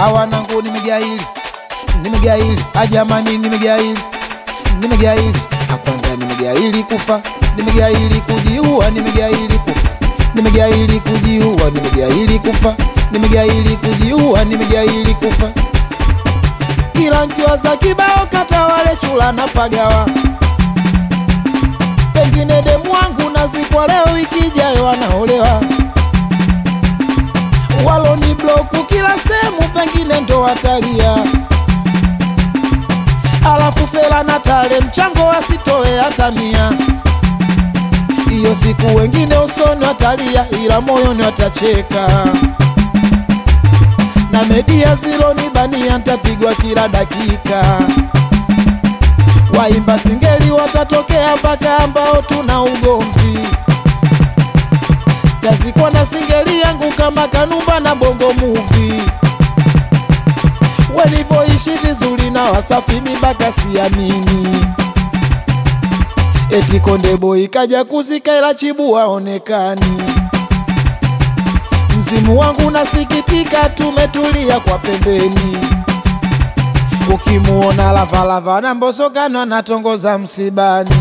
Awanangu nimegaili, ajamani nimegaili, kwanza nimegaili kufa, nimegaili kujiua, nimegaili kufa, nimegaili kujiua, nimegaili kufa, nimegaili kujiua, nimegaili kufa. Kila nkiwaza kibao kata wale chula na pagawa, pengine demu wangu nazikwa leo, wiki ijayo wanaolewa. Walo ni bloku kila sehemu, pengine ndo watalia. Alafu fela na tale mchango wasitoe hata 100. Iyo siku wengine usoni watalia, ila moyoni watacheka. Na media zilo ni bania, ntapigwa kila dakika. Waimba singeli watatokea mpaka ambao tuna ugomvi. Tazikwa na singeli yangu kama Kanumba na Bongo Movie. Walivoishi vizuri na Wasafi mibaka siamini. Eti Konde Boy kaja kuzika ila Chibu waonekani. Mzimu wangu nasikitika, tumetulia kwa pembeni. Ukimuona Lava na Mbosso Kano natongoza msibani.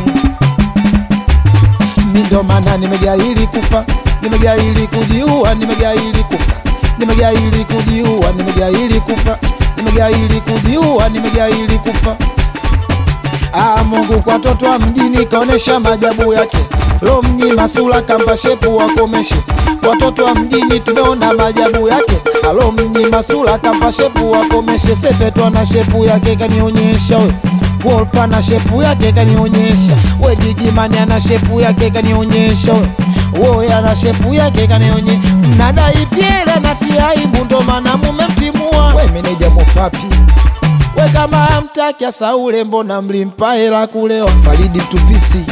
Ndo maana nimegaili kufa, nimegaili kujiua, nimegaili kufa, nimegaili kujiua, nimegaili kufa, nimegaili kujiua, nimegaili kufa. Mungu kwa toto wa mjini kaonesha majabu yake. Lo mnyima sura kamba shepu wakomeshe. Watoto wa mjini tumeona majabu yake. Alo mnyima sura kamba shepu wakomeshe. Sepetu na shepu yake kanionyesha we. Wolpa na shepu yake kanionyesha. We Gigimani ana shepu yake kanionyesha we. Woya na shepu yake kanionyesha. Mnadai Piera na tiaibu ndo maana mumemtimua. We meneja Mopapi, we kama hamtaki Saule mbona mlimpa hela kulewa? Faridi Mtupisi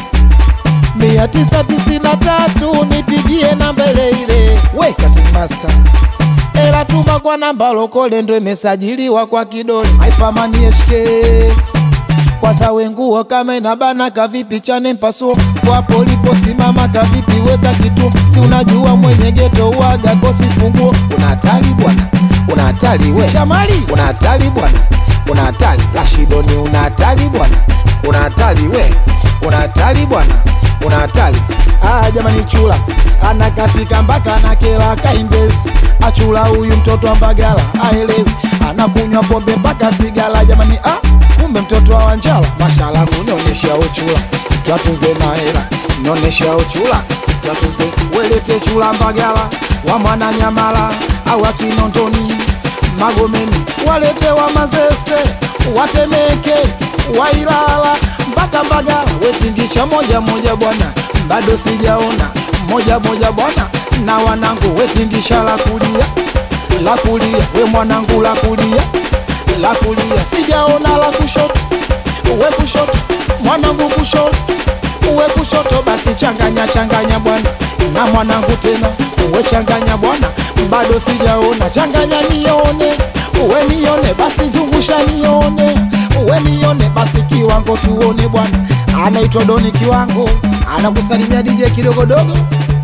993 nipigie namba ile. We Cutting Master, ela tuma kwa namba lokole ndo imesajiliwa kwa kidole. Hyperman HK kwa zawe nguo kama inabana kavipi chane mpasuo. Kwa polipo simama kavipi weka kitu. Si unajua mwenye geto uaga kosi funguo. Unatali bwana, unatali we Shamali, unatali bwana, unatali Rashidoni, unatali bwana, unatali we, unatali bwana, unatali. Jamani chula anakatika mpaka na kela Kaimbezi. Achula huyu mtoto wa Mbagala aelewi, anakunywa pombe mpaka sigala. Jamani kumbe mtoto wa Wanjala. Mashallah unionyesha uchula, tuatunze na hela. Nionyesha uchula, tuatunze. Welete chula Mbagala wa mwana Nyamala au Kinondoni Magomeni. Walete wa Mazese, Watemeke, Wailala mpaka Mbagala. Wetingisha moja moja bwana, bado sijaona moja moja bwana. Na wanangu wetingisha la kulia, la kulia. We mwanangu la kulia, la kulia. Sijaona la kushoto, we kushoto. Mwanangu kushoto, we kushoto. Basi changanya changanya bwana, na mwanangu tena we changanya bwana, bado sijaona. Changanya nione, we nione. Basi zungusha nione, we nione. Basi kiwango tuone bwana. Anaitwa Doni Kiwango, anakusalimia DJ Kidogodogo.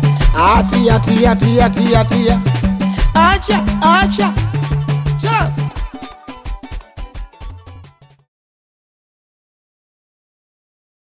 Atia. Acha. Just